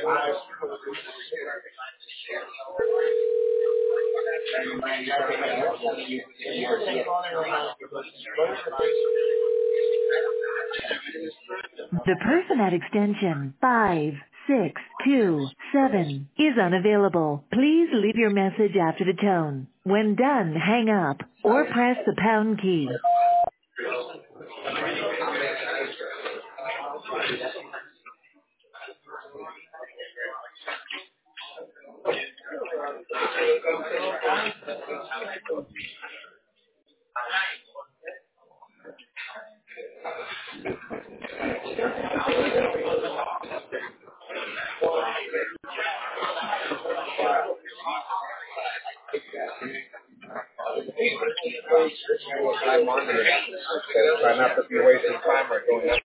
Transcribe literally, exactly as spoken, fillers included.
The person at extension five six two seven is unavailable. Please leave your message after the tone. When done, hang up or press the pound key. Time on here. Try not to be wasting time or going